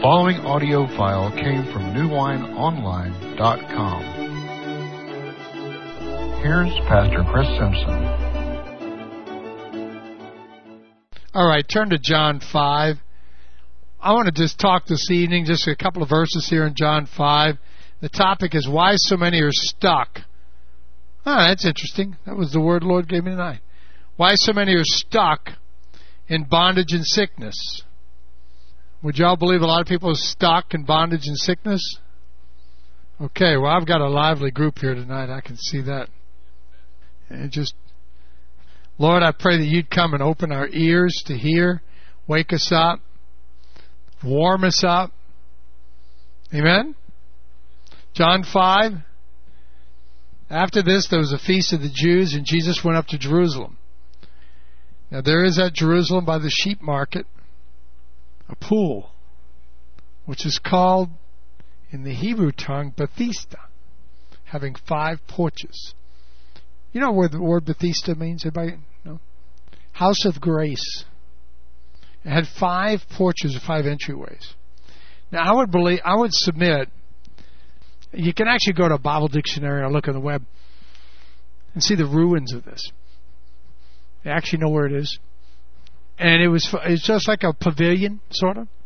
following audio file came from newwineonline.com. Here's Pastor Chris Simpson. All right, turn to John 5. I want to just talk this evening, just a couple of verses here in John 5. The topic is why so many are stuck. That's interesting. That was the word the Lord gave me tonight. Why so many are stuck in bondage and sickness. Would y'all believe a lot of people are stuck in bondage and sickness? Okay, well, I've got a lively group here tonight. I can see that. And just, Lord, I pray that you'd come and open our ears to hear, wake us up, warm us up. Amen? John 5. After this, there was a feast of the Jews, and Jesus went up to Jerusalem. Now, there is at Jerusalem by the sheep market a pool, which is called in the Hebrew tongue Bethesda, having 5 porches. You know what the word Bethesda means? Anybody know? House of grace. It had 5 porches or 5 entryways. Now, I would submit, you can actually go to a Bible dictionary or look on the web and see the ruins of this. They actually know where it is. And it's just like a pavilion, sort of.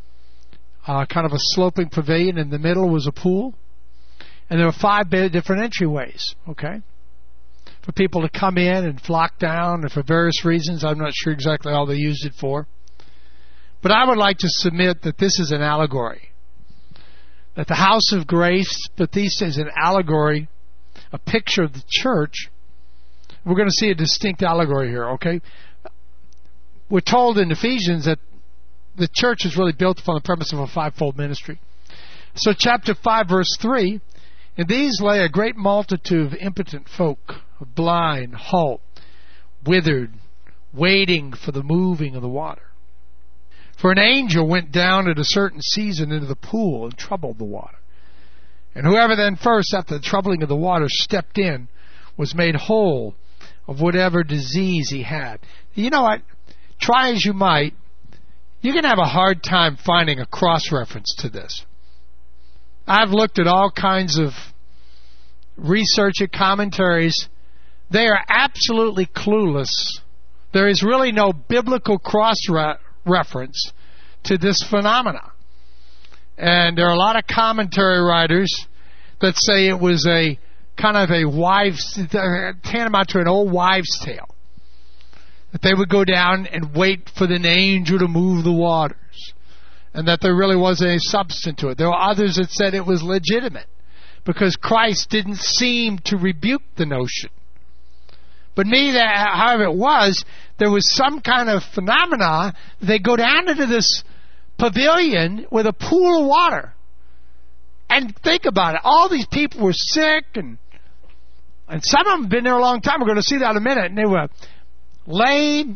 Kind of a sloping pavilion. In the middle was a pool. And there were 5 different entryways, okay? For people to come in and flock down, and for various reasons. I'm not sure exactly all they used it for. But I would like to submit that this is an allegory. That the house of grace, Bethesda, is an allegory, a picture of the church. We're going to see a distinct allegory here, okay? We're told in Ephesians that the church is really built upon the premise of a 5-fold ministry. So chapter 5, verse 3, in these lay a great multitude of impotent folk, of blind, halt, withered, waiting for the moving of the water. For an angel went down at a certain season into the pool and troubled the water. And whoever then first, after the troubling of the water, stepped in, was made whole of whatever disease he had. You know what? Try as you might, you're going to have a hard time finding a cross-reference to this. I've looked at all kinds of research and commentaries. They are absolutely clueless. There is really no biblical cross-reference to this phenomena. And there are a lot of commentary writers that say it was a kind of a tantamount to an old wives' tale. That they would go down and wait for the angel to move the waters. And that there really was a substance to it. There were others that said it was legitimate. Because Christ didn't seem to rebuke the notion. But however it was, there was some kind of phenomena. They go down into this pavilion with a pool of water. And think about it. All these people were sick, and some of them had been there a long time. We're going to see that in a minute. And they were lame,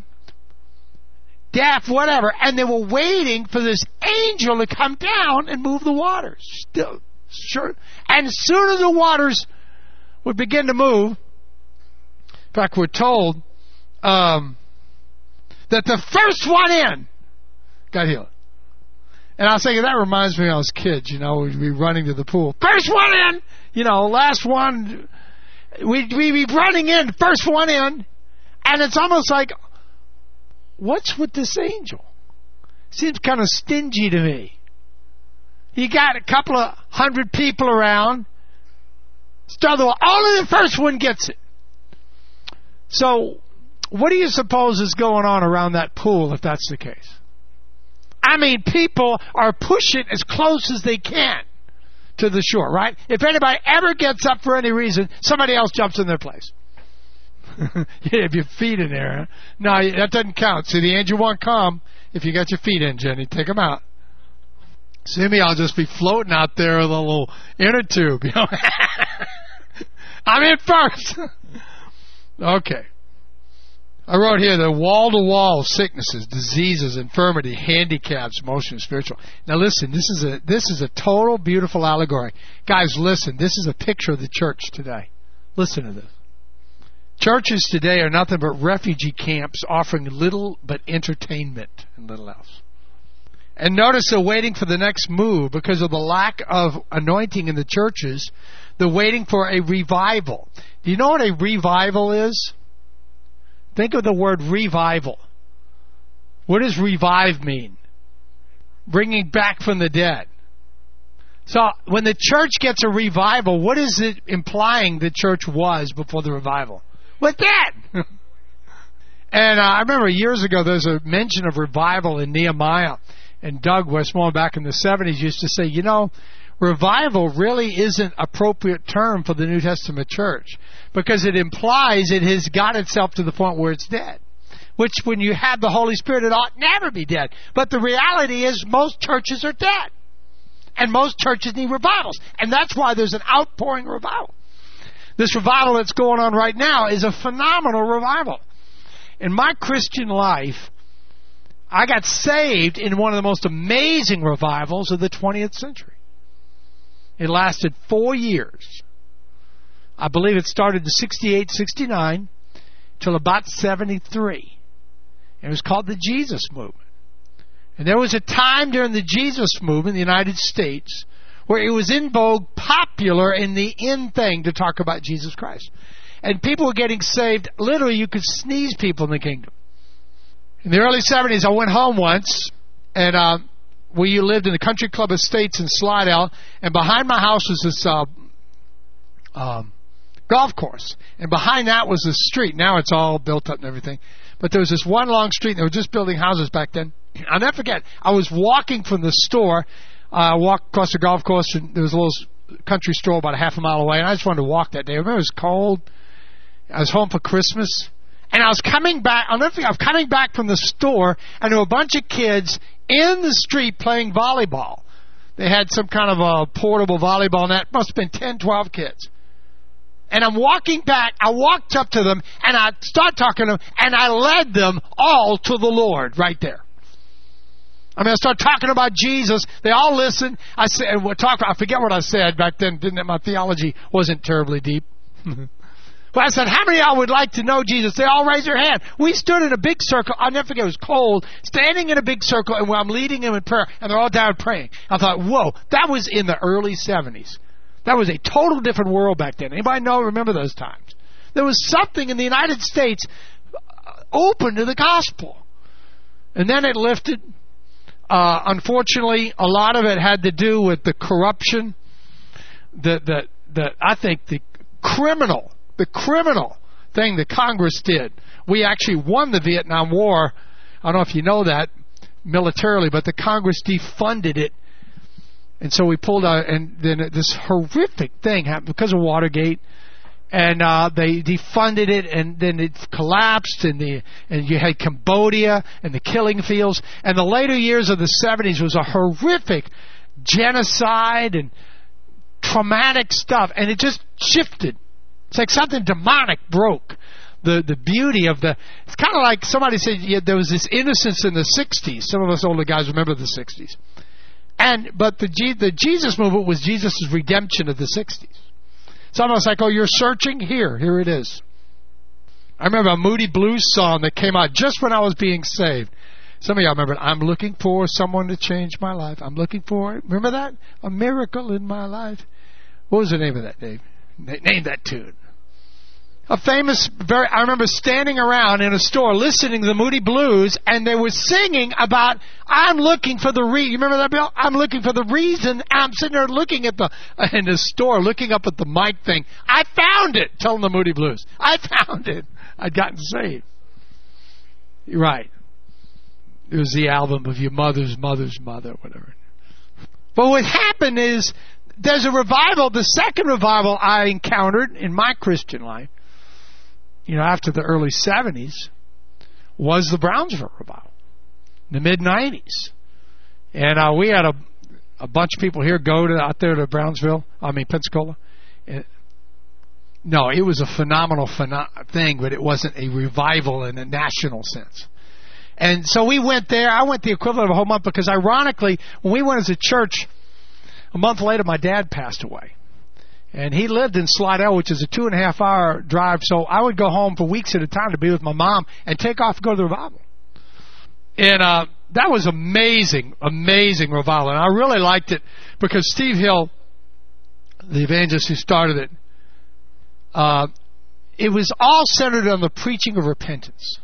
deaf, whatever. And they were waiting for this angel to come down and move the waters. Still, sure. And as soon as the waters would begin to move, in fact, we're told that the first one in got healed. And I was thinking, that reminds me when I was kids, we'd be running to the pool. First one in, last one. We'd be running in, first one in. And it's almost like, what's with this angel? Seems kind of stingy to me. You got a couple of 100 people around. Only the first one gets it. So, what do you suppose is going on around that pool if that's the case? I mean, people are pushing as close as they can to the shore, right? If anybody ever gets up for any reason, somebody else jumps in their place. You have your feet in there. Huh? No, that doesn't count. See, the angel won't come if you got your feet in, Jenny. Take them out. See me, I'll just be floating out there with a little inner tube. I'm in first. Okay. I wrote here the wall-to-wall sicknesses, diseases, infirmity, handicaps, emotional, spiritual. Now listen, this is a total beautiful allegory. Guys, listen, this is a picture of the church today. Listen to this. Churches today are nothing but refugee camps offering little but entertainment and little else. And notice they're waiting for the next move because of the lack of anointing in the churches. They're waiting for a revival. Do you know what a revival is? Think of the word revival. What does revive mean? Bringing back from the dead. So when the church gets a revival, what is it implying the church was before the revival? We're dead! And I remember years ago there was a mention of revival in Nehemiah. And Doug Westmoreland back in the 70s used to say, you know, revival really isn't an appropriate term for the New Testament church because it implies it has got itself to the point where it's dead. Which when you have the Holy Spirit, it ought never be dead. But the reality is most churches are dead. And most churches need revivals. And that's why there's an outpouring revival. This revival that's going on right now is a phenomenal revival. In my Christian life, I got saved in one of the most amazing revivals of the 20th century. It lasted 4 years. I believe it started in 68, 69 till about 73. It was called the Jesus Movement. And there was a time during the Jesus Movement in the United States where it was in vogue, popular, in the in thing to talk about Jesus Christ. And people were getting saved. Literally, you could sneeze people in the kingdom. In the early 70s, I went home once, and we lived in the Country Club Estates in Slidell, and behind my house was this golf course. And behind that was this street. Now it's all built up and everything. But there was this one long street, and they were just building houses back then. I'll never forget, I was walking from the store. I walked across the golf course, and there was a little country store about a half a mile away, and I just wanted to walk that day. I remember it was cold. I was home for Christmas. And I was coming back, I'll never forget, I was coming back from the store, and there were a bunch of kids in the street playing volleyball. They had some kind of a portable volleyball net. Must have been 10, 12 kids. And I'm walking back, I walked up to them, and I started talking to them, and I led them all to the Lord right there. I mean, I started talking about Jesus. They all listened. I said, I forget what I said back then. My theology wasn't terribly deep. But I said, how many of y'all would like to know Jesus? They all raised their hand. We stood in a big circle. I'll never forget, it was cold. Standing in a big circle, and I'm leading them in prayer, and they're all down praying. I thought, whoa, that was in the early 70s. That was a total different world back then. Anybody remember those times? There was something in the United States open to the gospel. And then it lifted. Unfortunately, a lot of it had to do with the corruption, I think the criminal thing that Congress did. We actually won the Vietnam War. I don't know if you know that militarily, but the Congress defunded it. And so we pulled out, and then this horrific thing happened because of Watergate. And they defunded it, and then it collapsed, and you had Cambodia and the killing fields. And the later years of the 70s was a horrific genocide and traumatic stuff, and it just shifted. It's like something demonic broke. The beauty of it's kind of like somebody said there was this innocence in the 60s. Some of us older guys remember the 60s. But the Jesus movement was Jesus' redemption of the 60s. It's almost like, oh, you're searching? Here it is. I remember a Moody Blues song that came out just when I was being saved. Some of y'all remember it. I'm looking for someone to change my life. I'm looking for, remember that? A miracle in my life. What was the name of that, Dave? Name that tune. I remember standing around in a store listening to the Moody Blues, and they were singing about, I'm looking for the reason. You remember that, Bill? I'm looking for the reason. I'm sitting there looking at in the store, looking up at the mic thing. I found it, telling the Moody Blues. I found it. I'd gotten saved. You're right. It was the album of your mother's mother's mother, whatever. But what happened is, there's a revival. The second revival I encountered in my Christian life, after the early 70s, was the Brownsville revival in the mid-90s. And we had a bunch of people here go out there to Pensacola. No, it was a phenomenal thing, but it wasn't a revival in a national sense. And so we went there. I went the equivalent of a whole month because, ironically, when we went as a church, a month later, my dad passed away. And he lived in Slidell, which is a 2.5-hour drive. So I would go home for weeks at a time to be with my mom and take off and go to the revival. And that was amazing revival. And I really liked it because Steve Hill, the evangelist who started it, it was all centered on the preaching of repentance.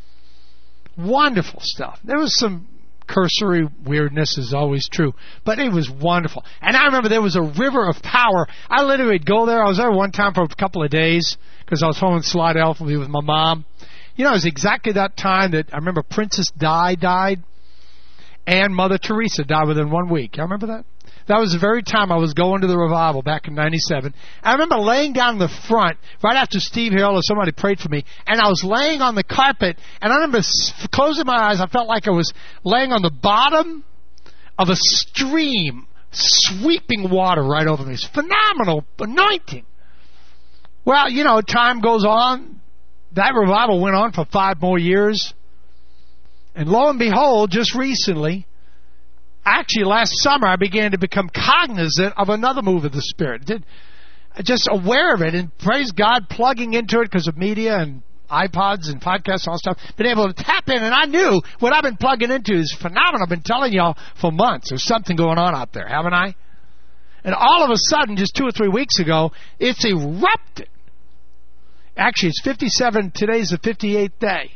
Wonderful stuff. There was some cursory weirdness, is always true, but it was wonderful. And I remember there was a river of power. I literally would go there. I was there one time for a couple of days because I was home in Slidell with my mom. You know, it was exactly that time that I remember Princess Di died and Mother Teresa died within 1 week. You remember that? That was the very time I was going to the revival back in 97. I remember laying down in the front right after Steve Hill or somebody prayed for me, and I was laying on the carpet, and I remember closing my eyes. I felt like I was laying on the bottom of a stream, sweeping water right over me. It's phenomenal anointing. Well, you know, time goes on. That revival went on for 5 more years. And lo and behold, just recently, actually last summer, I began to become cognizant of another move of the Spirit. Just aware of it, and praise God, plugging into it because of media and iPods and podcasts and all stuff, been able to tap in, and I knew what I've been plugging into is phenomenal. I've been telling y'all for months, there's something going on out there, haven't I? And all of a sudden, just 2 or 3 weeks ago, it's erupted. Actually, it's 57, today's the 58th day.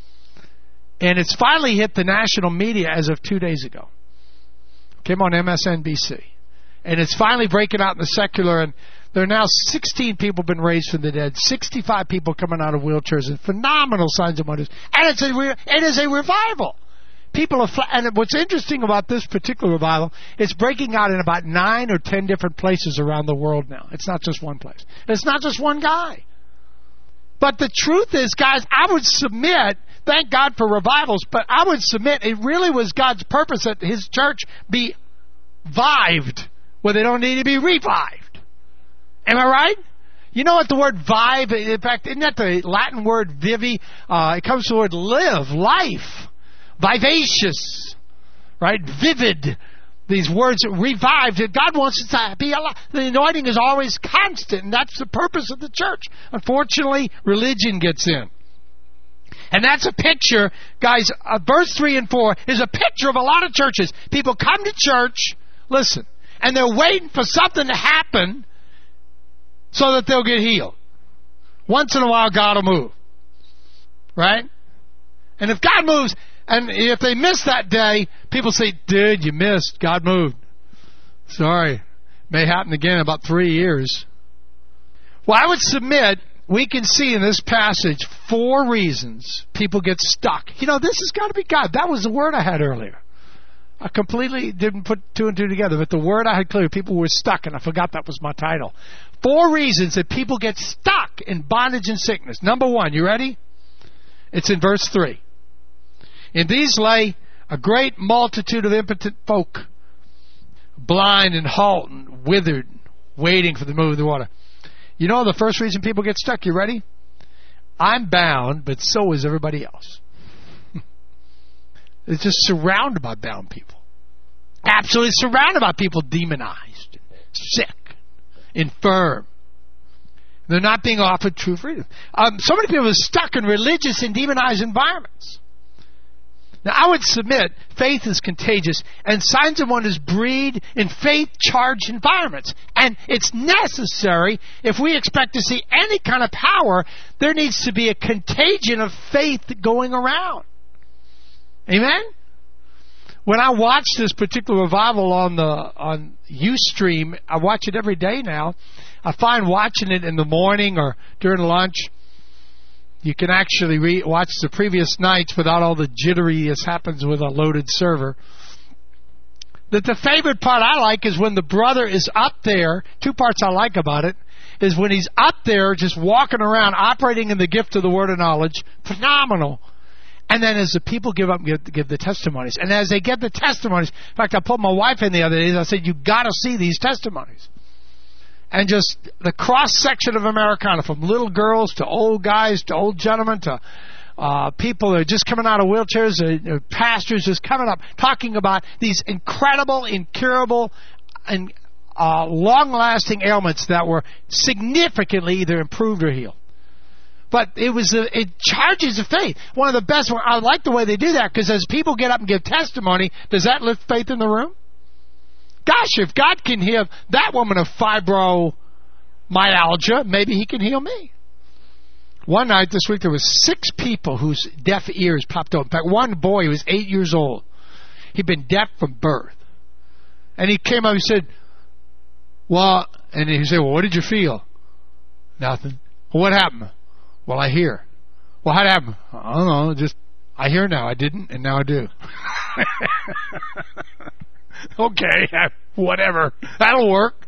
And it's finally hit the national media as of 2 days ago. Came on MSNBC. And it's finally breaking out in the secular, and there are now 16 people been raised from the dead, 65 people coming out of wheelchairs, and phenomenal signs and wonders. And it is a revival. People are, and what's interesting about this particular revival, it's breaking out in about 9 or 10 different places around the world now. It's not just one place. It's not just one guy. But the truth is, guys, I would submit, thank God for revivals, but I would submit it really was God's purpose that His church be vived where they don't need to be revived. Am I right? You know what the word vive, in fact, isn't that the Latin word vivi? It comes from the word live, life, vivacious, right? Vivid. These words, revived. God wants us to be alive. The anointing is always constant, and that's the purpose of the church. Unfortunately, religion gets in. And that's a picture, guys, verse 3 and 4 is a picture of a lot of churches. People come to church, listen, and they're waiting for something to happen so that they'll get healed. Once in a while, God will move. Right? And if God moves, and if they miss that day, people say, dude, you missed. God moved. Sorry. May happen again in about 3 years. Well, I would submit we can see in this passage 4 reasons people get stuck. You know, this has got to be God. That was the word I had earlier. I completely didn't put 2 and 2 together, but the word I had clear, people were stuck, and I forgot that was my title. 4 reasons that people get stuck in bondage and sickness. Number 1, you ready? It's in verse 3. In these lay a great multitude of impotent folk, blind and halt and withered, waiting for the move of the water. You know the first reason people get stuck? You ready? I'm bound, but so is everybody else. It's just surrounded by bound people. Absolutely surrounded by people demonized, sick, infirm. They're not being offered true freedom. So many people are stuck in religious and demonized environments. Now, I would submit faith is contagious, and signs and wonders breed in faith-charged environments. And it's necessary, if we expect to see any kind of power, there needs to be a contagion of faith going around. Amen? When I watch this particular revival on Ustream, I watch it every day now. I find watching it in the morning or during lunch, you can actually watch the previous nights without all the jittery as happens with a loaded server. That the favorite part I like is when the brother is up there. 2 parts I like about it is when he's up there just walking around operating in the gift of the word of knowledge. Phenomenal. And then as the people give up and give the testimonies. And as they get the testimonies, in fact, I put my wife in the other day, I said, you've got to see these testimonies. And just the cross-section of Americana, from little girls to old guys to old gentlemen to people that are just coming out of wheelchairs, pastors just coming up, talking about these incredible, incurable, and long-lasting ailments that were significantly either improved or healed. But it charges the faith. One of the best ones. I like the way they do that, because as people get up and give testimony, does that lift faith in the room? Gosh, if God can heal that woman of fibromyalgia, maybe He can heal me. One night this week, there was 6 people whose deaf ears popped open. In fact, one boy, he was 8 years old. He'd been deaf from birth. And he came up and said, well, what did you feel? Nothing. Well, what happened? Well, I hear. Well, how'd it happen? I don't know, I hear now. I didn't, and now I do. Okay, whatever. That'll work.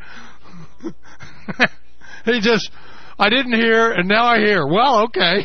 I didn't hear, and now I hear. Well, okay.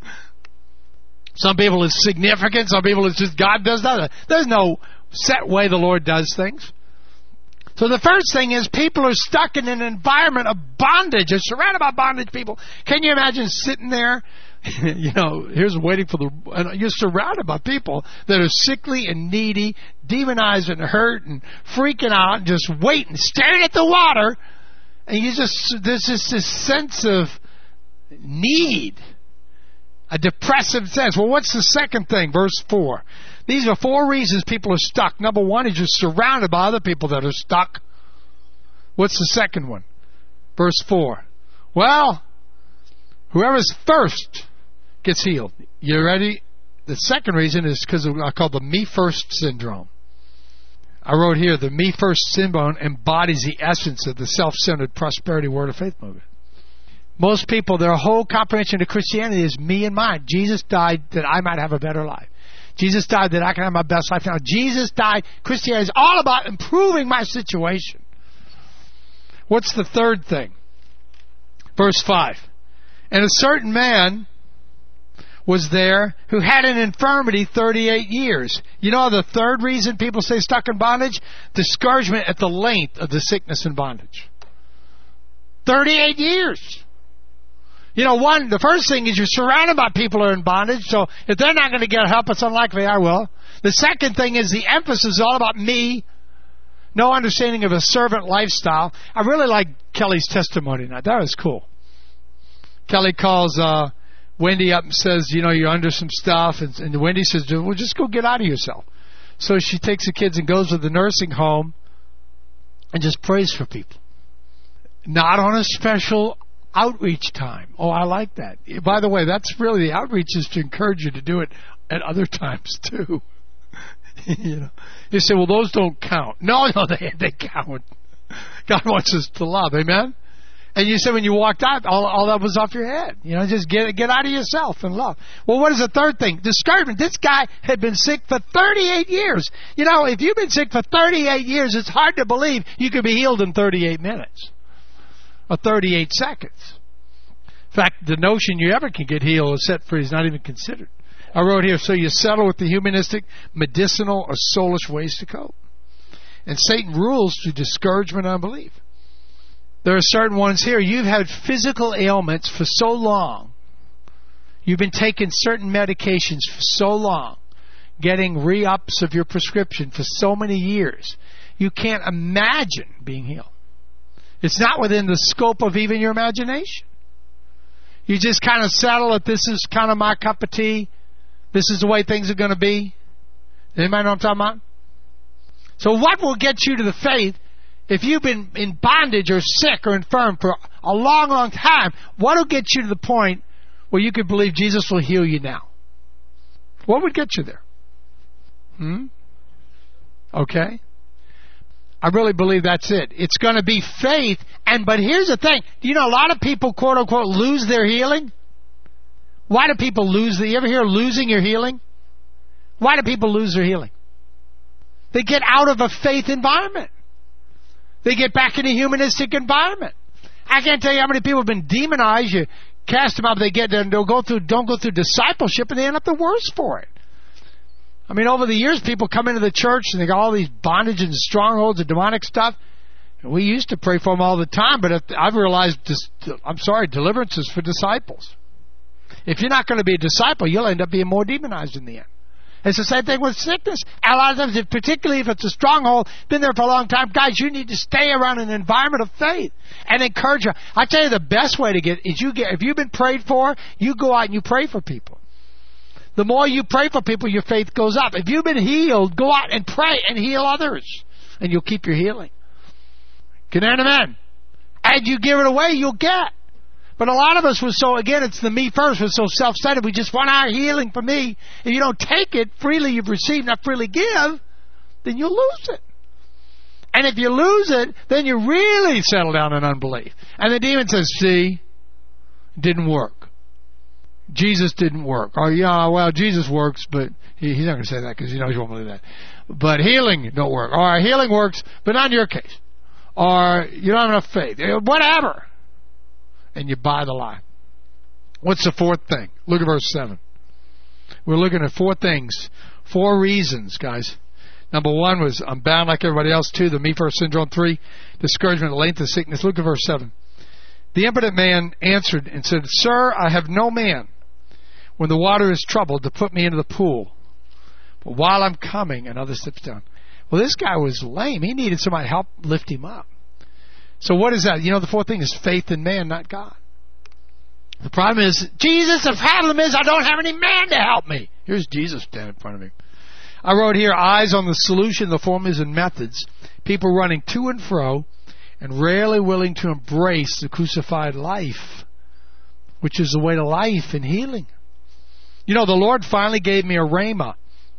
Some people it's significant. Some people it's just God does that. There's no set way the Lord does things. So the first thing is people are stuck in an environment of bondage. They're surrounded by bondage people. Can you imagine sitting there? Here's waiting for you're surrounded by people that are sickly and needy, demonized and hurt and freaking out and just waiting, staring at the water. And there's just this sense of need, a depressive sense. Well, what's the second thing? Verse 4. These are 4 reasons people are stuck. Number 1 is you're surrounded by other people that are stuck. What's the second one? Verse 4. Well, whoever's first gets healed. You ready? The second reason is because I call the me first syndrome. I wrote here, the me first syndrome embodies the essence of the self-centered prosperity word of faith movement. Most people, their whole comprehension of Christianity is me and mine. Jesus died that I might have a better life. Jesus died that I can have my best life now. Jesus died. Christianity is all about improving my situation. What's the third thing? Verse 5. And a certain man was there who had an infirmity 38 years. You know the third reason people stay stuck in bondage? Discouragement at the length of the sickness and bondage. 38 years. The first thing is you're surrounded by people who are in bondage, so if they're not going to get help, it's unlikely I will. The second thing is the emphasis is all about me. No understanding of a servant lifestyle. I really like Kelly's testimony now. That was cool. Kelly calls Wendy up and says, you're under some stuff. And Wendy says, well, just go get out of yourself. So she takes the kids and goes to the nursing home and just prays for people. Not on a special outreach time. Oh, I like that. By the way, that's really the outreach is to encourage you to do it at other times too. You say, well, those don't count. No, they count. God wants us to love. Amen? And you said when you walked out, all that was off your head. Just get out of yourself and love. Well, what is the third thing? Discouragement. This guy had been sick for 38 years. If you've been sick for 38 years, it's hard to believe you could be healed in 38 minutes or 38 seconds. In fact, the notion you ever can get healed or set free is not even considered. I wrote here, so you settle with the humanistic, medicinal, or soulish ways to cope. And Satan rules through discouragement and unbelief. There are certain ones here. You've had physical ailments for so long. You've been taking certain medications for so long, getting re-ups of your prescription for so many years. You can't imagine being healed. It's not within the scope of even your imagination. You just kind of settle that this is kind of my cup of tea. This is the way things are going to be. Anybody know what I'm talking about? So what will get you to the faith if you've been in bondage or sick or infirm for a long, long time? What will get you to the point where you could believe Jesus will heal you now? What would get you there? Okay. I really believe that's it. It's going to be faith. But here's the thing. A lot of people, quote unquote, lose their healing. Why do people lose you ever hear losing your healing? Why do people lose their healing? They get out of a faith environment. They get back in a humanistic environment. I can't tell you how many people have been demonized. You cast them out, they get there and don't go through discipleship, and they end up the worse for it. Over the years, people come into the church and they got all these bondage and strongholds and demonic stuff. And we used to pray for them all the time, but I've realized, deliverance is for disciples. If you're not going to be a disciple, you'll end up being more demonized in the end. It's the same thing with sickness. A lot of times, particularly if it's a stronghold, been there for a long time, guys, you need to stay around an environment of faith and encourage you. I tell you, the best way to get is if you've been prayed for, you go out and you pray for people. The more you pray for people, your faith goes up. If you've been healed, go out and pray and heal others, and you'll keep your healing. Can amen? And you give it away, you'll get. But a lot of us it's the me first, we're so self-centered, we just want our healing for me. If you don't take it, freely you've received, not freely give, then you'll lose it. And if you lose it, then you really settle down in unbelief. And the demon says, see, didn't work. Jesus didn't work. Or, yeah, well, Jesus works, but he's not going to say that because he knows you won't believe that. But healing don't work. Or healing works, but not in your case. Or you don't have enough faith. Whatever. And you buy the lie. What's the fourth thing? Look at verse 7. We're looking at 4 things. 4 reasons, guys. Number 1 was, I'm bound like everybody else. 2, the me first syndrome. 3, discouragement, length of sickness. Look at verse 7. The impotent man answered and said, Sir, I have no man when the water is troubled to put me into the pool. But while I'm coming, another slips down. Well, this guy was lame. He needed somebody to help lift him up. So what is that? The 4th thing is faith in man, not God. The problem is, Jesus, the problem is I don't have any man to help me. Here's Jesus standing in front of me. I wrote here, eyes on the solution, the formulas and methods. People running to and fro and rarely willing to embrace the crucified life, which is the way to life and healing. The Lord finally gave me a rhema.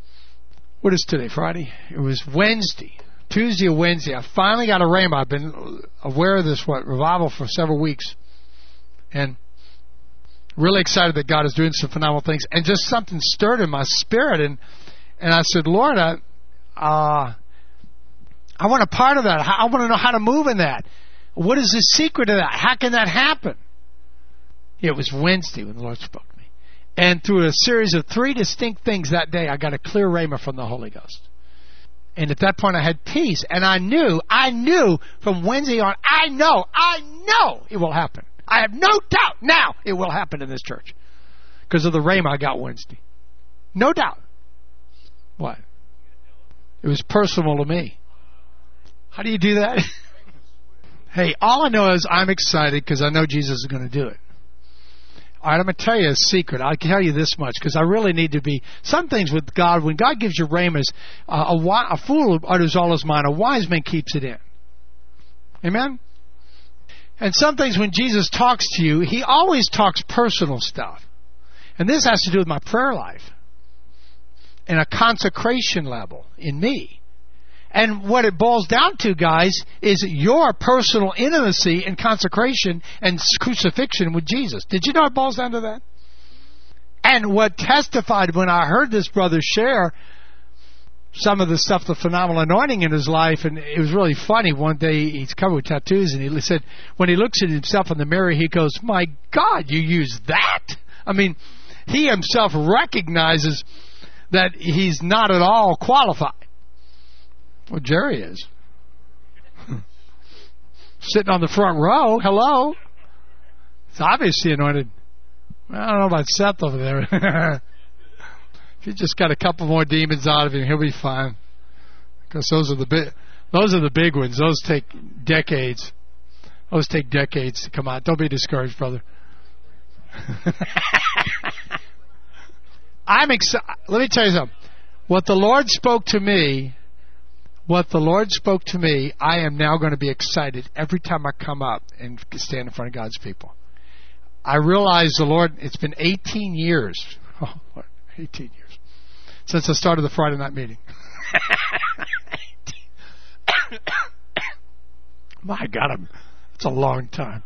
What is today, Friday? It was Wednesday. Tuesday or Wednesday. I finally got a rhema. I've been aware of this revival for several weeks. And really excited that God is doing some phenomenal things. And just something stirred in my spirit. And I said, Lord, I want a part of that. I want to know how to move in that. What is the secret of that? How can that happen? It was Wednesday when the Lord spoke to me. And through a series of 3 distinct things that day, I got a clear rhema from the Holy Ghost. And at that point I had peace. And I knew from Wednesday on, I know it will happen. I have no doubt now it will happen in this church. Because of the rhema I got Wednesday. No doubt. What? It was personal to me. How do you do that? Hey, all I know is I'm excited because I know Jesus is going to do it. All right, I'm going to tell you a secret. I'll tell you this much because I really need to be... Some things with God, when God gives you rhemas, a fool utters all his mind. A wise man keeps it in. Amen? And some things when Jesus talks to you, he always talks personal stuff. And this has to do with my prayer life and a consecration level in me. And what it boils down to, guys, is your personal intimacy and consecration and crucifixion with Jesus. Did you know it boils down to that? And what testified when I heard this brother share some of the stuff, the phenomenal anointing in his life, and it was really funny. One day he's covered with tattoos, and he said when he looks at himself in the mirror, he goes, "My God, you use that?" I mean, he himself recognizes that he's not at all qualified. Well, Jerry is. Sitting on the front row. Hello. It's obviously anointed. I don't know about Seth over there. If you just got a couple more demons out of him, he'll be fine. Because those are the big ones. Those take decades. Those take decades to come out. Don't be discouraged, brother. I'm excited. Let me tell you something. What the Lord spoke to me, I am now going to be excited every time I come up and stand in front of God's people. I realize the Lord, it's been 18 years. Oh, what? 18 years. Since I started the Friday night meeting. My God, it's a long time.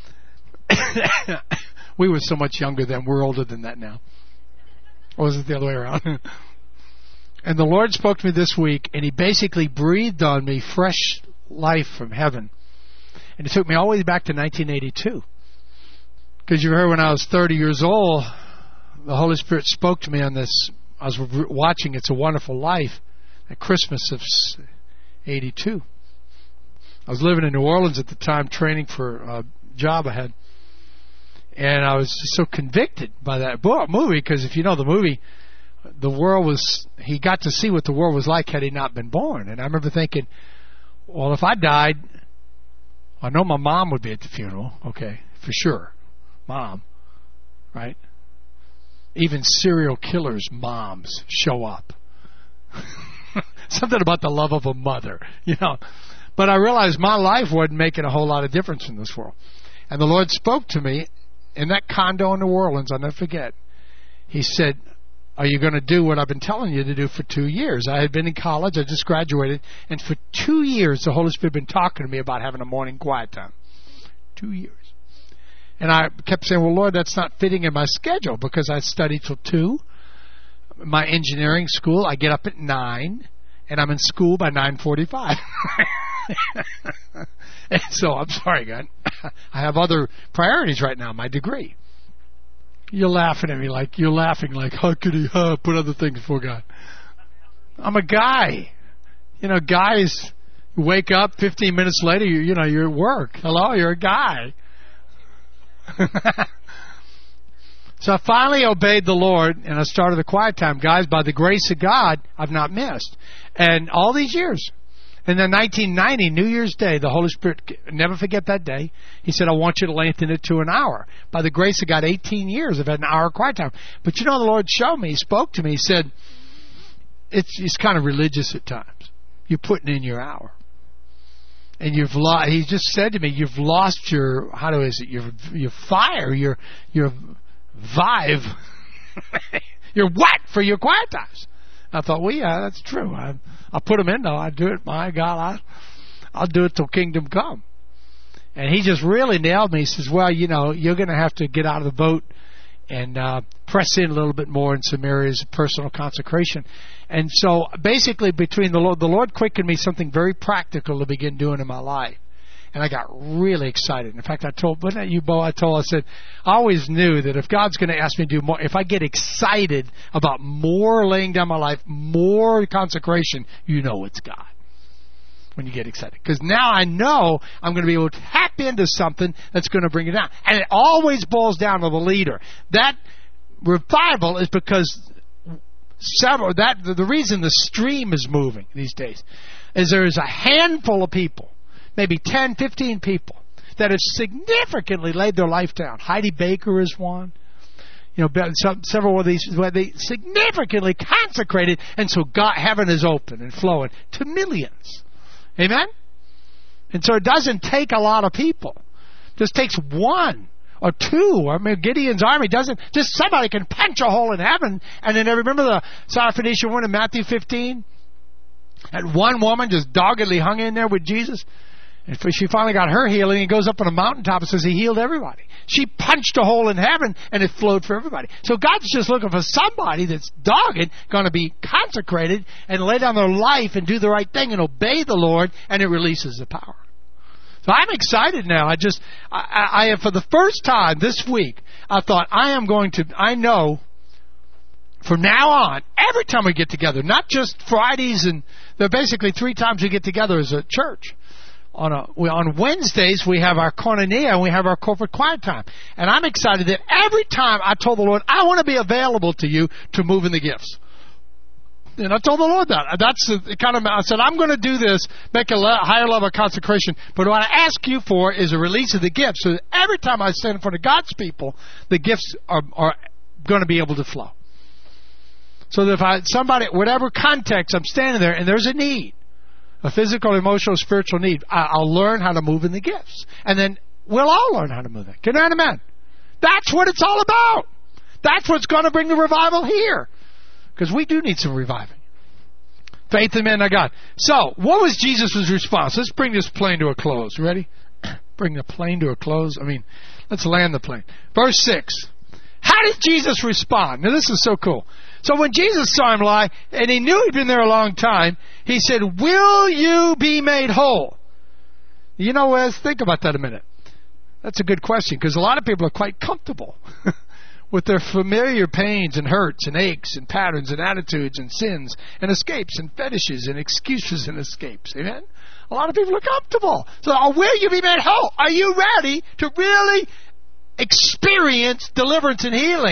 We were so much younger then. We're older than that now. Or was it the other way around? And the Lord spoke to me this week, and He basically breathed on me fresh life from heaven. And it took me all the way back to 1982. Because you heard when I was 30 years old, the Holy Spirit spoke to me on this. I was watching It's a Wonderful Life at Christmas of 82. I was living in New Orleans at the time, training for a job I had. And I was just so convicted by that movie, because if you know the movie, he got to see what the world was like had he not been born. And I remember thinking, well, if I died, I know my mom would be at the funeral. Okay, for sure. Mom, right? Even serial killers' moms show up. Something about the love of a mother, But I realized my life wasn't making a whole lot of difference in this world. And the Lord spoke to me in that condo in New Orleans, I'll never forget. He said, are you going to do what I've been telling you to do for 2 years? I had been in college, I just graduated, and for 2 years the Holy Spirit had been talking to me about having a morning quiet time. 2 years. And I kept saying, well, Lord, that's not fitting in my schedule because I study till 2. My engineering school, I get up at 9, and I'm in school by 9:45. And so, I'm sorry, God. I have other priorities right now, my degree. You're laughing at me like, how could he put other things before God? I'm a guy. Guys wake up 15 minutes later, you're at work. Hello, you're a guy. So I finally obeyed the Lord, and I started a quiet time. Guys, by the grace of God, I've not missed. And all these years. And then 1990, New Year's Day, the Holy Spirit, never forget that day, He said, I want you to lengthen it to an hour. By the grace of God, 18 years I've had an hour quiet time. But the Lord showed me, He spoke to me, He said, it's kind of religious at times. You're putting in your hour. And He just said to me, you've lost your fire, your vibe. You're wet for your quiet times. I thought, well, yeah, that's true. I put them in, though. I do it. My God, I'll do it till kingdom come. And He just really nailed me. He says, well, you're going to have to get out of the boat and press in a little bit more in some areas of personal consecration. And so basically between the Lord quickened me something very practical to begin doing in my life. And I got really excited. In fact, wasn't that you, Bo? I said, I always knew that if God's going to ask me to do more, if I get excited about more laying down my life, more consecration, it's God. When you get excited. Because now I know I'm going to be able to tap into something that's going to bring it down. And it always boils down to the leader. That revival is because the reason the stream is moving these days is there is a handful of people, maybe 10, 15 people, that have significantly laid their life down. Heidi Baker is one. Several of these where they significantly consecrated, and so heaven is open and flowing to millions. Amen? And so it doesn't take a lot of people. It just takes one or two. Gideon's army doesn't. Just somebody can punch a hole in heaven. And then remember the Syrophoenician woman in Matthew 15? That one woman just doggedly hung in there with Jesus. And she finally got her healing. He goes up on a mountaintop and says He healed everybody. She punched a hole in heaven, and it flowed for everybody. So God's just looking for somebody that's dogged, going to be consecrated, and lay down their life and do the right thing and obey the Lord, and it releases the power. So I'm excited now. I have, for the first time this week, I thought I know from now on, every time we get together, not just Fridays, and there are basically 3 times we get together as a church. On Wednesdays, we have our koinonia and we have our corporate quiet time. And I'm excited that every time I told the Lord, I want to be available to you to move in the gifts. And I told the Lord that. I said, I'm going to do this, make a higher level of consecration. But what I ask you for is a release of the gifts. So that every time I stand in front of God's people, the gifts are going to be able to flow. So that if whatever context I'm standing there and there's a need, a physical, emotional, spiritual need, I'll learn how to move in the gifts. And then we'll all learn how to move it. Can I amen? That's what it's all about. That's what's going to bring the revival here. Because we do need some reviving. Faith in men of God. So, what was Jesus' response? Let's bring this plane to a close. Ready? Bring the plane to a close. Let's land the plane. Verse 6. How did Jesus respond? Now, this is so cool. So when Jesus saw him lie, and he knew he'd been there a long time, he said, will you be made whole? Wes, think about that a minute. That's a good question, because a lot of people are quite comfortable with their familiar pains and hurts and aches and patterns and attitudes and sins and escapes and fetishes and excuses and escapes. Amen? A lot of people are comfortable. So will you be made whole? Are you ready to really experience deliverance and healing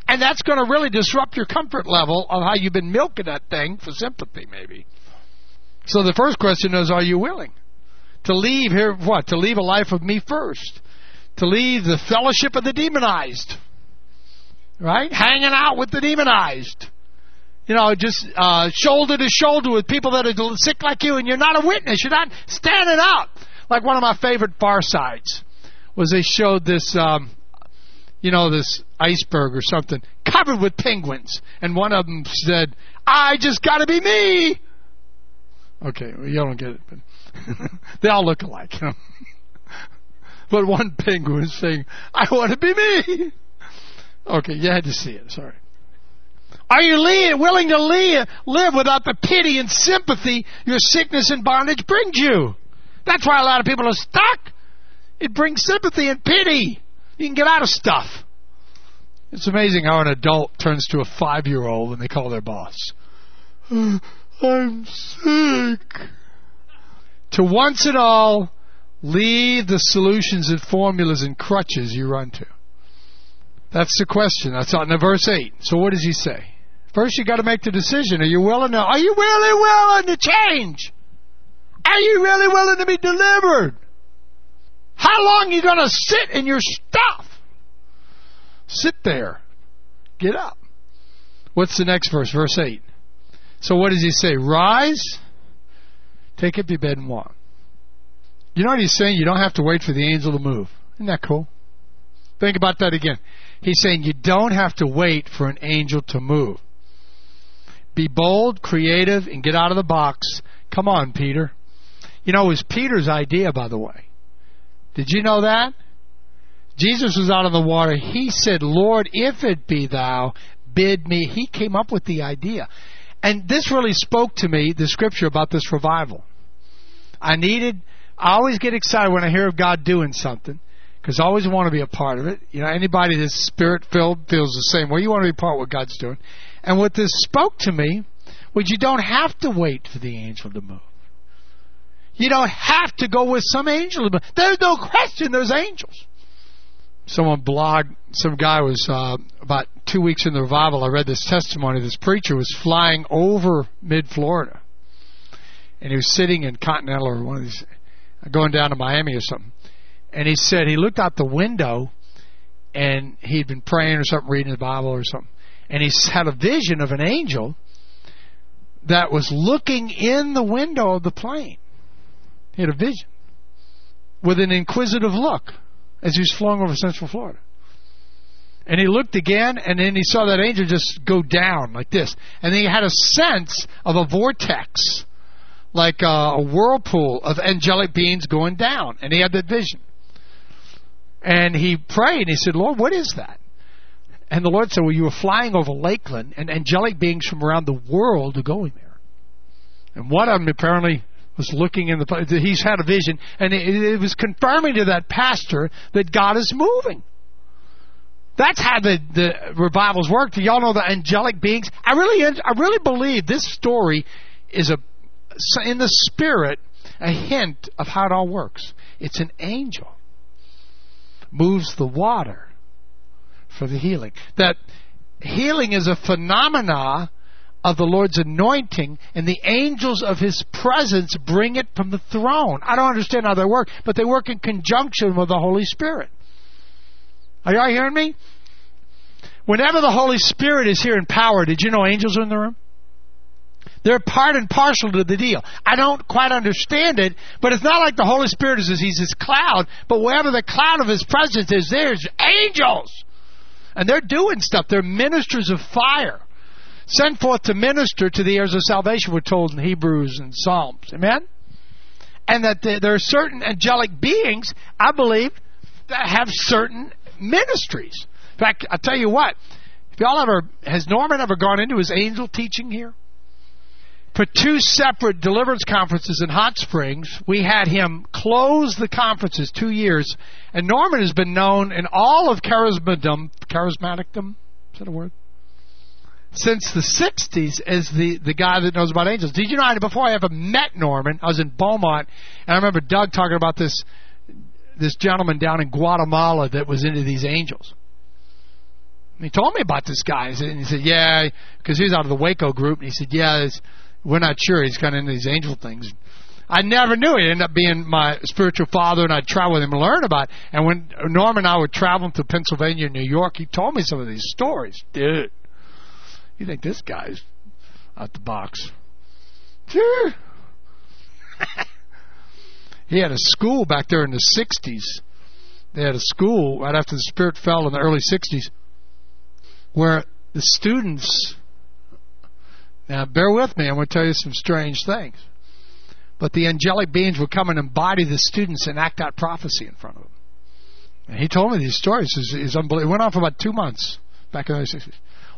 And that's going to really disrupt your comfort level of how you've been milking that thing for sympathy, maybe. So the first question is, are you willing to leave here, what? To leave a life of me first. To leave the fellowship of the demonized. Right? Hanging out with the demonized. You know, just shoulder to shoulder with people that are sick like you, and you're not a witness. You're not standing up. Like one of my favorite Far Sides was they showed this, this iceberg or something covered with penguins. And one of them said, I just got to be me. Okay, well, you don't get it. But they all look alike. You know? But one penguin was saying, I want to be me. Okay, you had to see it. Sorry. Are you willing to live without the pity and sympathy your sickness and bondage brings you? That's why a lot of people are stuck. It brings sympathy and pity. You can get out of stuff. It's amazing how an adult turns to a 5-year-old when they call their boss. I'm sick. To once and all, leave the solutions and formulas and crutches you run to. That's the question. That's on verse 8. So what does he say? First, you got to make the decision. Are you really willing to change? Are you really willing to be delivered? How long are you going to sit in your stuff? Sit there. Get up. What's the next verse? Verse 8. So what does he say? Rise, take up your bed and walk. You know what he's saying? You don't have to wait for the angel to move. Isn't that cool? Think about that again. He's saying you don't have to wait for an angel to move. Be bold, creative, and get out of the box. Come on, Peter. You know, it was Peter's idea, by the way. Did you know that? Jesus was out on the water. He said, Lord, if it be thou, bid me. He came up with the idea. And this really spoke to me, the scripture about this revival. I always get excited when I hear of God doing something, because I always want to be a part of it. You know, anybody that's spirit-filled feels the same way. You want to be part of what God's doing. And what this spoke to me was you don't have to wait for the angel to move. You don't have to go with some angel to move. There's no question there's angels. Some guy was, about 2 weeks in the revival, I read this testimony. This preacher was flying over mid-Florida. And he was sitting in Continental or one of these, going down to Miami or something. And he said he looked out the window and he'd been praying or something, reading the Bible or something. And he had a vision of an angel that was looking in the window of the plane. He had a vision with an inquisitive look as he was flying over Central Florida. And he looked again, and then he saw that angel just go down like this. And then he had a sense of a vortex, like a whirlpool of angelic beings going down. And he had that vision. And he prayed, and he said, Lord, what is that? And the Lord said, well, you were flying over Lakeland, and angelic beings from around the world are going there. And one of them apparently was looking in the... He's had a vision, and it was confirming to that pastor that God is moving. That's how the revivals work. Do y'all know the angelic beings? I really believe this story is in the spirit a hint of how it all works. It's an angel moves the water for the healing. That healing is a phenomena of the Lord's anointing, and the angels of His presence bring it from the throne. I don't understand how they work, but they work in conjunction with the Holy Spirit. Are y'all hearing me? Whenever the Holy Spirit is here in power, did you know angels are in the room? They're part and parcel to the deal. I don't quite understand it, but it's not like the Holy Spirit He's this cloud, but wherever the cloud of His presence is, there's angels. And they're doing stuff. They're ministers of fire. Sent forth to minister to the heirs of salvation, we're told in Hebrews and Psalms. Amen? And that there are certain angelic beings, I believe, that have certain ministries. In fact, I'll tell you what. Has Norman ever gone into his angel teaching here? For 2 separate deliverance conferences in Hot Springs, we had him close the conferences 2 years. And Norman has been known in all of charismaticdom, is that a word? Since the 60s as the guy that knows about angels. Did you know, before I ever met Norman, I was in Beaumont, and I remember Doug talking about this gentleman down in Guatemala that was into these angels. He told me about this guy. And he said, yeah, because he was out of the Waco group. And he said, yeah, we're not sure. He's kind of into these angel things. I never knew. He ended up being my spiritual father, and I'd travel with him and learn about it. And when Norm and I were traveling through Pennsylvania and New York, he told me some of these stories. Dude, you think this guy's out the box? Sure. He had a school back there in the 60s. They had a school right after the Spirit fell in the early 60s where the students, now bear with me, I'm going to tell you some strange things, but the angelic beings would come and embody the students and act out prophecy in front of them. And he told me these stories. It's unbelievable. It went on for about 2 months back in the 60s.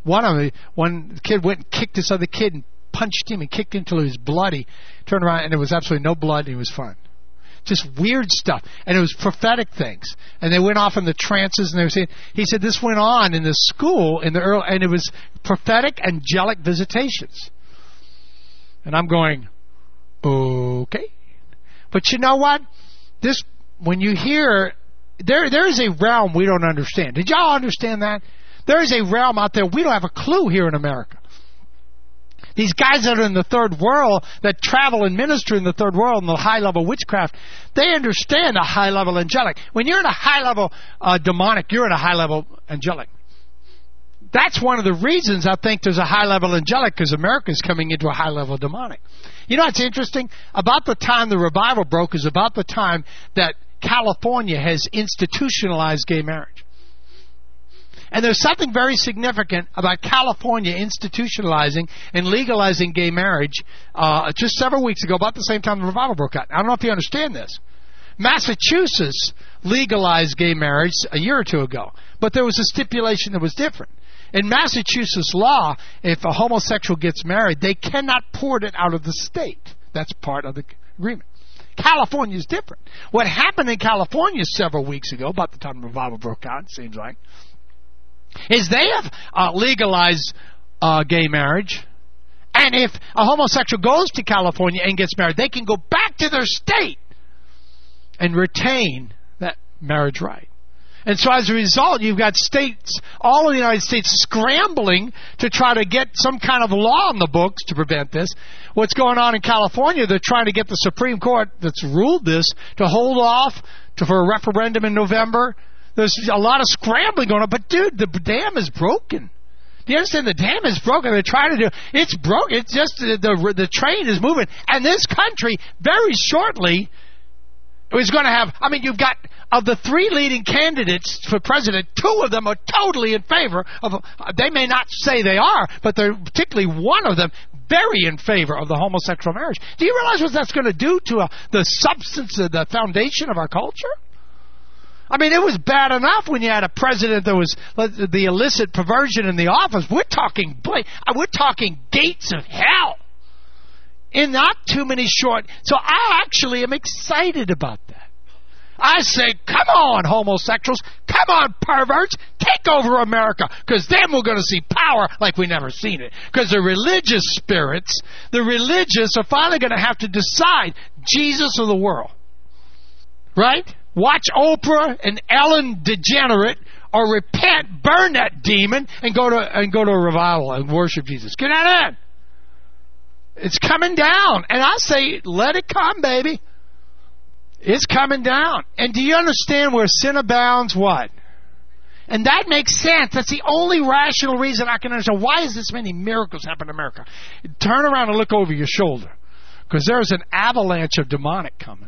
One kid went and kicked this other kid and punched him and kicked him until he was bloody, turned around and there was absolutely no blood and he was fine. Just weird stuff. And it was prophetic things. And they went off in the trances and they were saying, he said this went on in the school in the early, and it was prophetic angelic visitations. And I'm going, okay. But you know what? When you hear, there is a realm we don't understand. Did y'all understand that? There is a realm out there we don't have a clue here in America. These guys that are in the third world, that travel and minister in the third world in the high-level witchcraft, they understand a high-level angelic. When you're in a high-level demonic, you're in a high-level angelic. That's one of the reasons I think there's a high-level angelic, because America's coming into a high-level demonic. You know what's interesting? About the time the revival broke is about the time that California has institutionalized gay marriage. And there's something very significant about California institutionalizing and legalizing gay marriage just several weeks ago, about the same time the revival broke out. I don't know if you understand this. Massachusetts legalized gay marriage a year or two ago, but there was a stipulation that was different. In Massachusetts law, if a homosexual gets married, they cannot port it out of the state. That's part of the agreement. California is different. What happened in California several weeks ago, about the time the revival broke out, it seems like, is they have legalized gay marriage, and if a homosexual goes to California and gets married, they can go back to their state and retain that marriage right. And so as a result, you've got states, all of the United States, scrambling to try to get some kind of law in the books to prevent this. What's going on in California, they're trying to get the Supreme Court that's ruled this to hold off for a referendum in November. There's a lot of scrambling going on. But, dude, the dam is broken. Do you understand? The dam is broken. They're trying to do it's broken. It's just the train is moving. And this country, very shortly, is going to have, I mean, you've got, of the three leading candidates for president, two of them are totally in favor of, they may not say they are, but they're particularly one of them very in favor of the homosexual marriage. Do you realize what that's going to do to the substance, the foundation of our culture? I mean, it was bad enough when you had a president that was the illicit perversion in the office. We're talking gates of hell in not too many short. So I actually am excited about that. I say, come on, homosexuals, come on, perverts, take over America, because then we're going to see power like we never seen it. Because the religious spirits, the religious, are finally going to have to decide Jesus or the world, right? Watch Oprah and Ellen DeGenerate, or repent, burn that demon, and go to a revival and worship Jesus. Get out of it. It's coming down, and I say, let it come, baby. It's coming down. And do you understand where sin abounds? What? And that makes sense. That's the only rational reason I can understand. Why is this many miracles happen in America? Turn around and look over your shoulder, because there's an avalanche of demonic coming.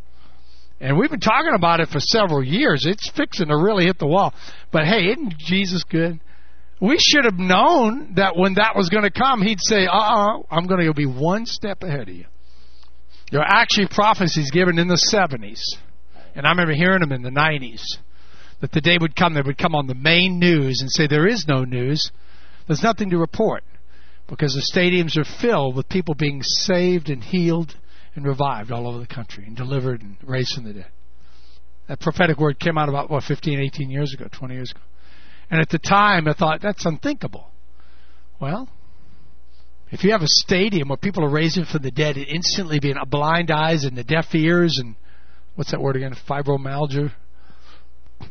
And we've been talking about it for several years. It's fixing to really hit the wall. But hey, isn't Jesus good? We should have known that when that was going to come, he'd say, I'm going to be one step ahead of you. There are actually prophecies given in the 70s. And I remember hearing them in the 90s. That the day would come, they would come on the main news and say, there is no news. There's nothing to report. Because the stadiums are filled with people being saved and healed and revived all over the country and delivered and raised from the dead. That prophetic word came out about, 15, 18 years ago, 20 years ago. And at the time, I thought, that's unthinkable. Well, if you have a stadium where people are raising from the dead and instantly being blind eyes and the deaf ears and, what's that word again, fibromyalgia,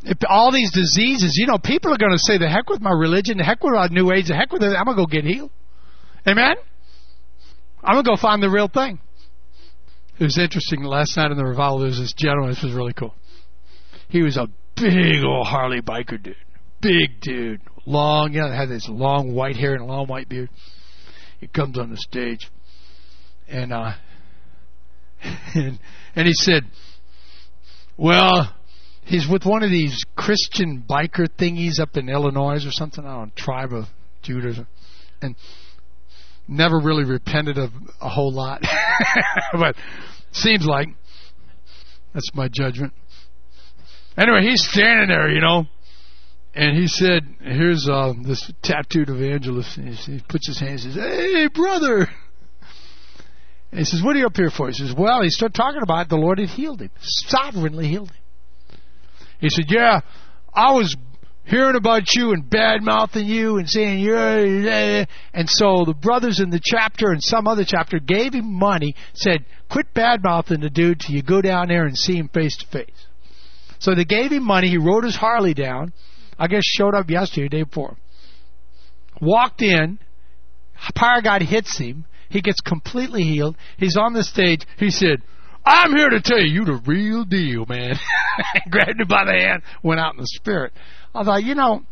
if all these diseases, people are going to say, the heck with my religion, the heck with my New Age, the heck with it, I'm going to go get healed. Amen? I'm going to go find the real thing. It was interesting. Last night in the revival, there was this gentleman. This was really cool. He was a big old Harley biker dude. Big dude. Long, had this long white hair and a long white beard. He comes on the stage. And and he said, well, he's with one of these Christian biker thingies up in Illinois or something. I don't know, Tribe of Judah. And never really repented of a whole lot. But seems like. That's my judgment. Anyway, he's standing there, and he said, here's this tattooed evangelist. And he puts his hands and says, hey, brother. And he says, what are you up here for? He says, well, he started talking about the Lord had healed him, sovereignly healed him. He said, yeah, I was hearing about you and bad-mouthing you and saying you're... And so the brothers in the chapter and some other chapter gave him money, said, quit bad-mouthing the dude till you go down there and see him face-to-face. So they gave him money. He rode his Harley down. I guess showed up yesterday, the day before. Walked in. Power God hits him. He gets completely healed. He's on the stage. He said, I'm here to tell you the real deal, man. Grabbed him by the hand, went out in the spirit. I thought,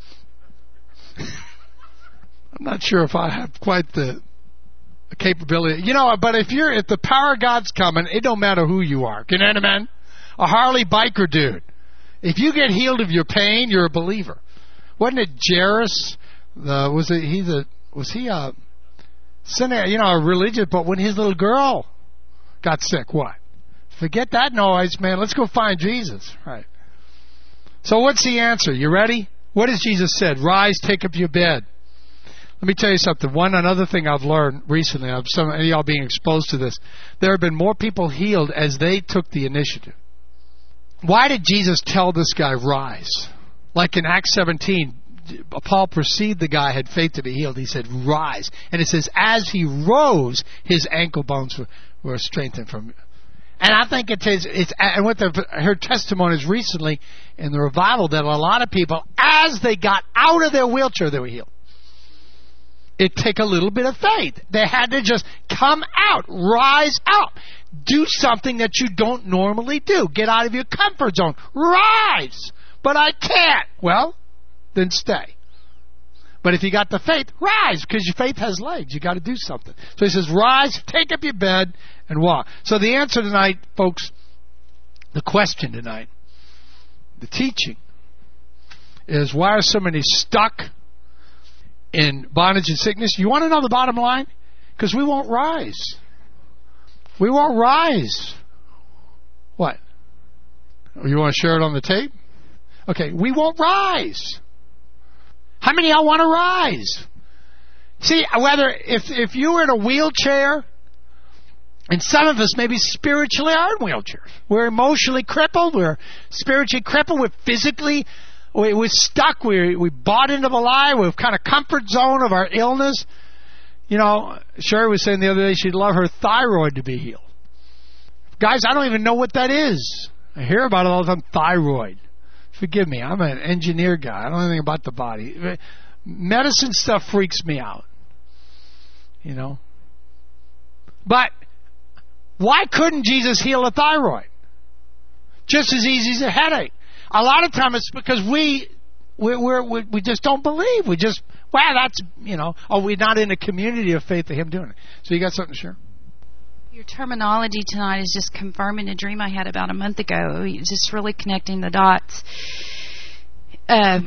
I'm not sure if I have quite the capability. But if the power of God's coming, it don't matter who you are. Can you amen? A Harley biker dude. If you get healed of your pain, you're a believer. Wasn't it Jairus? Was he a sinner? A religious? But when his little girl got sick, what? Forget that noise, man. Let's go find Jesus. Right. So what's the answer? You ready? What has Jesus said? Rise, take up your bed. Let me tell you something. Another thing I've learned recently, some of y'all being exposed to this, there have been more people healed as they took the initiative. Why did Jesus tell this guy, rise? Like in Acts 17, Paul perceived the guy had faith to be healed. He said, rise. And it says, as he rose, his ankle bones were strengthened from. And I think and what I heard testimonies recently in the revival that a lot of people, as they got out of their wheelchair, they were healed. It take a little bit of faith. They had to just come out, rise up, do something that you don't normally do. Get out of your comfort zone. Rise. But I can't. Well, then stay. But if you got the faith, rise, because your faith has legs. You got to do something. So he says, rise, take up your bed, and walk. So the answer tonight, folks, the question tonight, the teaching, is why are so many stuck in bondage and sickness? You want to know the bottom line? Because we won't rise. We won't rise. What? You want to share it on the tape? Okay, we won't rise. How many of y'all want to rise? See, whether if you were in a wheelchair, and some of us maybe spiritually are in wheelchairs. We're emotionally crippled. We're spiritually crippled. We're physically we're stuck. We bought into the lie. We're kind of comfort zone of our illness. Sherry was saying the other day she'd love her thyroid to be healed. Guys, I don't even know what that is. I hear about it all the time. Thyroid. Forgive me, I'm an engineer guy. I don't know anything about the body. Medicine stuff freaks me out. But why couldn't Jesus heal a thyroid? Just as easy as a headache. A lot of times it's because we just don't believe. We just, that's, we're not in a community of faith of Him doing it. So you got something to share? Your terminology tonight is just confirming a dream I had about a month ago. Just really connecting the dots. And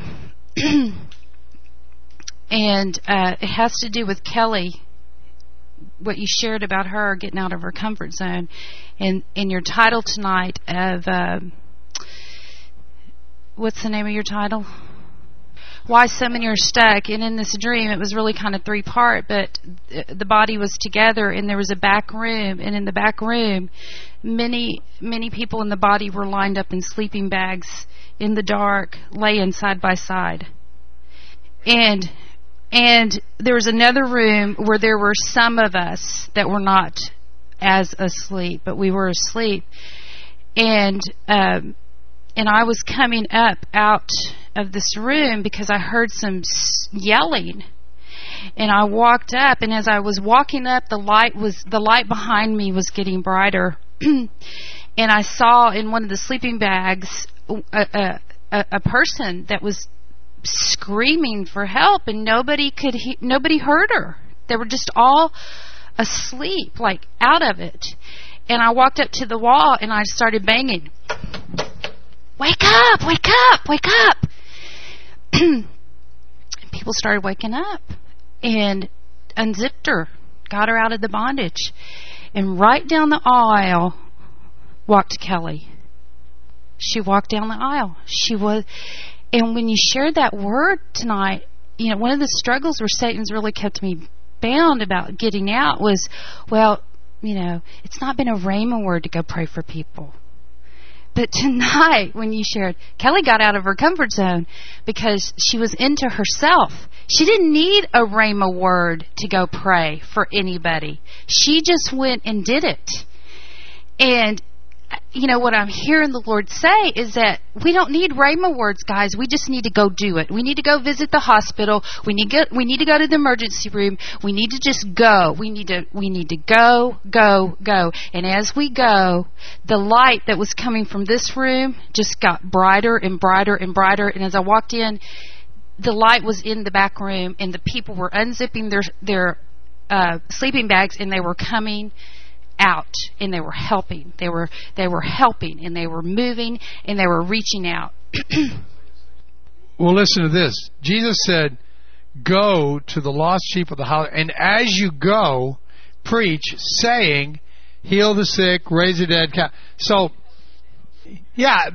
it has to do with Kelly, what you shared about her getting out of her comfort zone. And in your title tonight of, what's the name of your title? Why so many are stuck. And in this dream, it was really kind of 3-part, but the body was together and there was a back room. And in the back room, many people in the body were lined up in sleeping bags in the dark, laying side by side. And there was another room where there were some of us that were not as asleep, but we were asleep. And and I was coming up out of this room because I heard some yelling. And I walked up, and as I was walking up, the light behind me was getting brighter. And I saw in one of the sleeping bags a person that was screaming for help, and nobody heard her. They were just all asleep, like out of it. And I walked up to the wall and I started banging. Wake up! Wake up! Wake up! And people started waking up and unzipped her, got her out of the bondage. And right down the aisle walked Kelly. She walked down the aisle. And when you shared that word tonight, one of the struggles where Satan's really kept me bound about getting out was, it's not been a rhema word to go pray for people. But tonight, when you shared, Kelly got out of her comfort zone because she was into herself. She didn't need a rhema word to go pray for anybody. She just went and did it. And what I'm hearing the Lord say is that we don't need rhema words, guys. We just need to go do it. We need to go visit the hospital. We need to go to the emergency room. We need to just go. We need to go. And as we go, the light that was coming from this room just got brighter and brighter and brighter. And as I walked in, the light was in the back room, and the people were unzipping their sleeping bags, and they were coming out, and they were helping. They were helping, and they were moving, and they were reaching out. Well, listen to this. Jesus said, "Go to the lost sheep of the house, and as you go, preach, saying, heal the sick, raise the dead." So, yeah,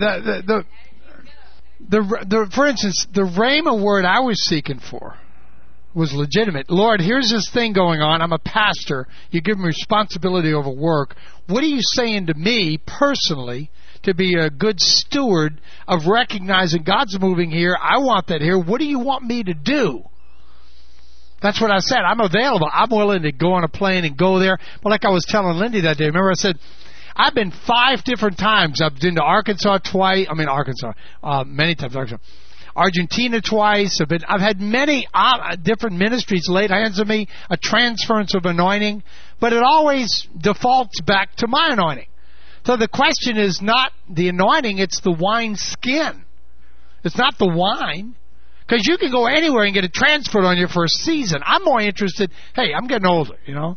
for instance, the rhema word I was seeking for was legitimate. Lord, here's this thing going on. I'm a pastor. You give me responsibility over work. What are you saying to me personally to be a good steward of recognizing God's moving here? I want that here. What do you want me to do? That's what I said. I'm available. I'm willing to go on a plane and go there. But like I was telling Lindy that day, remember I said, I've been 5 different times. I've been to Arkansas twice. Many times Arkansas. Argentina twice. I've had many different ministries laid hands on me, a transference of anointing, but it always defaults back to my anointing. So the question is not the anointing, it's the wine skin. It's not the wine. Because you can go anywhere and get it transferred on you for a season. I'm more interested, hey, I'm getting older,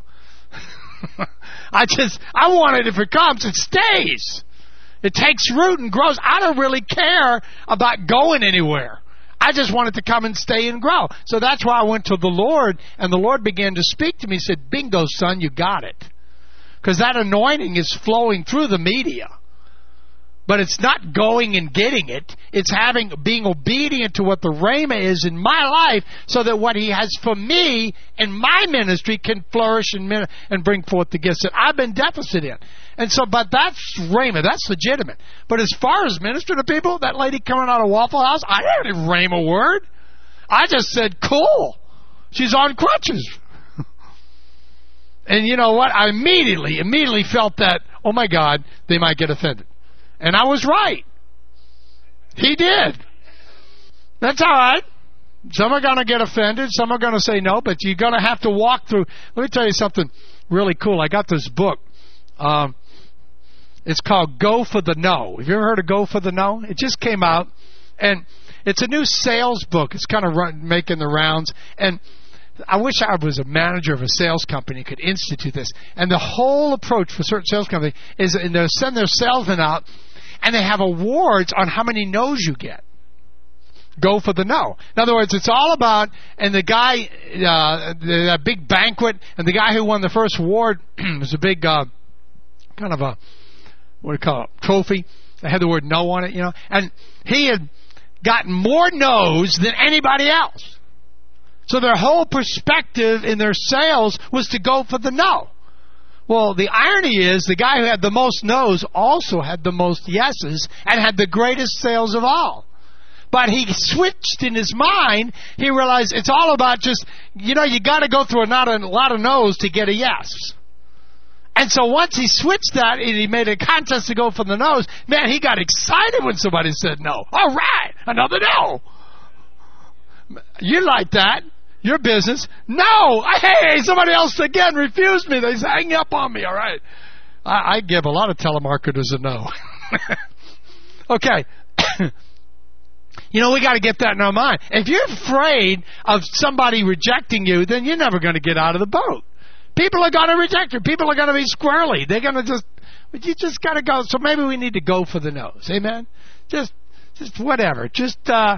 I want it if it comes, it stays. It takes root and grows. I don't really care about going anywhere. I just want it to come and stay and grow. So that's why I went to the Lord, and the Lord began to speak to me. He said, bingo, son, you got it. Because that anointing is flowing through the media. But it's not going and getting it. It's being obedient to what the rhema is in my life so that what he has for me and my ministry can flourish and bring forth the gifts that I've been deficit in. And so, but that's rhema. That's legitimate. But as far as ministering to people, that lady coming out of Waffle House, I didn't have a rhema word. I just said, cool. She's on crutches. And you know what? I immediately felt that, oh my God, they might get offended. And I was right. He did. That's all right. Some are going to get offended. Some are going to say no, but you're going to have to walk through. Let me tell you something really cool. I got this book. It's called Go for the No. Have you ever heard of Go for the No? It just came out, and it's a new sales book. It's kind of making the rounds. And I wish I was a manager of a sales company could institute this. And the whole approach for certain sales companies is they'll send their salesmen out, and they have awards on how many no's you get. Go for the no. In other words, it's all about, and the guy, the big banquet, and the guy who won the first award was a big, kind of a, what do you call it, trophy. It had the word no on it, and he had gotten more no's than anybody else. So their whole perspective in their sales was to go for the no. Well, the irony is the guy who had the most no's also had the most yeses and had the greatest sales of all. But he switched in his mind. He realized it's all about just, you got to go through a lot of no's to get a yes. And so once he switched that and he made a contest to go for the nose, man, he got excited when somebody said no. All right, another no. You like that. Your business. No. Hey, somebody else again refused me. They hang up on me. All right. I give a lot of telemarketers a no. Okay. You know, we got to get that in our mind. If you're afraid of somebody rejecting you, then you're never going to get out of the boat. People are going to reject you. People are going to be squirrely. They're going to but you just got to go. So maybe we need to go for the nose. Amen? Just whatever. Jesus,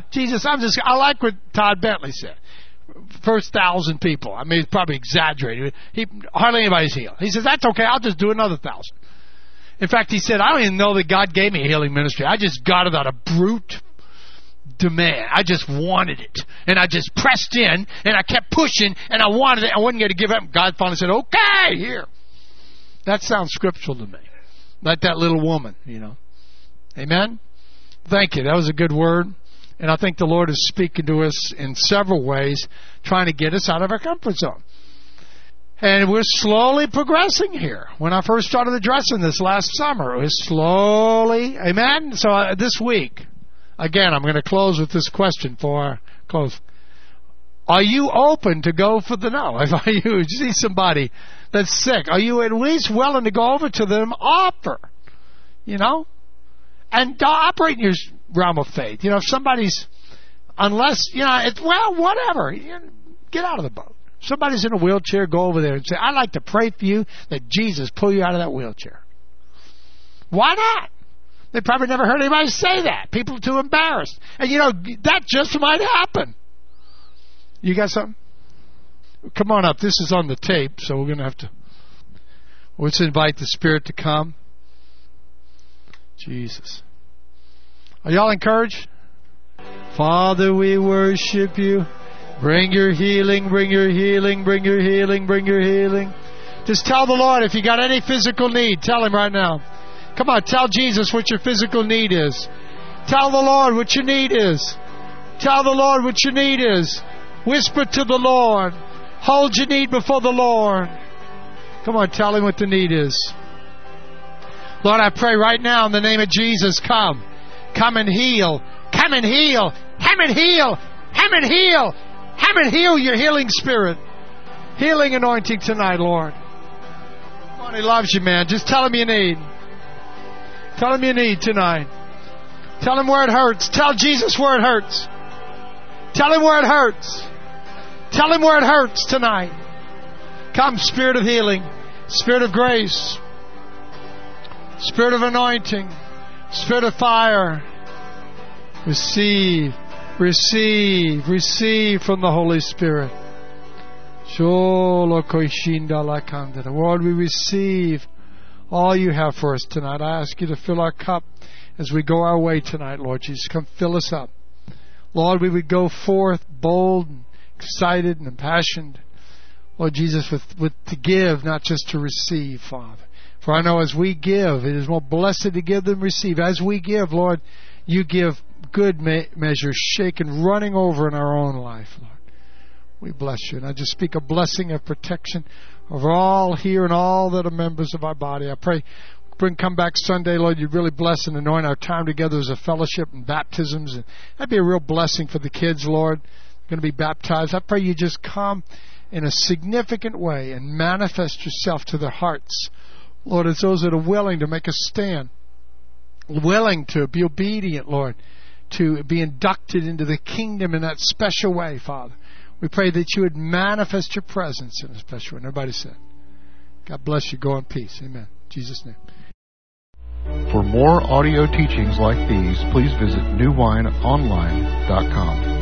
I like what Todd Bentley said. First 1,000 people. I mean, he's probably exaggerated. Hardly anybody's healed. He says, that's okay. I'll just do another 1,000. In fact, he said, I don't even know that God gave me a healing ministry. I just got it out of brute demand. I just wanted it. And I just pressed in, and I kept pushing, and I wanted it. I wasn't going to give up. God finally said, okay, here. That sounds scriptural to me. Like that little woman, you know. Amen? Thank you. That was a good word. And I think the Lord is speaking to us in several ways, trying to get us out of our comfort zone. And we're slowly progressing here. When I first started addressing this last summer, it was slowly, amen? So this week, again, I'm going to close with this question for our close. Are you open to go for the no? If you see somebody that's sick, are you at least willing to go over to them, offer, you know? And operate in your realm of faith. You know, if somebody's, unless, you know, whatever, get out of the boat. Somebody's in a wheelchair, go over there and say, I'd like to pray for you that Jesus pull you out of that wheelchair. Why not? They probably never heard anybody say that. People are too embarrassed. And, you know, that just might happen. You got something? Come on up. This is on the tape, so we're going to have to, let's invite the Spirit to come. Jesus. Are y'all encouraged? Father, we worship you. Bring your healing, bring your healing, bring your healing, bring your healing. Just tell the Lord if you got any physical need. Tell Him right now. Come on, tell Jesus what your physical need is. Tell the Lord what your need is. Tell the Lord what your need is. Whisper to the Lord. Hold your need before the Lord. Come on, tell Him what the need is. Lord, I pray right now in the name of Jesus, come. Come and heal. Come and heal. Come and heal. Come and heal. Come and heal your healing spirit. Healing anointing tonight, Lord. Come on, He loves you, man. Just tell Him you need. Tell Him you need tonight. Tell Him where it hurts. Tell Jesus where it hurts. Tell Him where it hurts. Tell Him where it hurts tonight. Come, Spirit of healing. Spirit of grace. Spirit of anointing. Spirit of fire. Receive. Receive. Receive from the Holy Spirit. Lord, we receive all you have for us tonight. I ask you to fill our cup as we go our way tonight, Lord Jesus. Come fill us up. Lord, we would go forth bold and excited and impassioned, Lord Jesus, with to give, not just to receive, Father. For I know as we give, it is more blessed to give than receive. As we give, Lord, you give good measure, shaken, running over in our own life, Lord. We bless you. And I just speak a blessing of protection over all here and all that are members of our body. I pray, come back Sunday, Lord, you'd really bless and anoint our time together as a fellowship and baptisms. And that'd be a real blessing for the kids, Lord. They're going to be baptized. I pray you just come in a significant way and manifest yourself to their hearts. Lord, it's those that are willing to make a stand, willing to be obedient, Lord, to be inducted into the kingdom in that special way, Father. We pray that you would manifest your presence in a special way. And everybody said, God bless you. Go in peace. Amen. In Jesus' name. For more audio teachings like these, please visit newwineonline.com.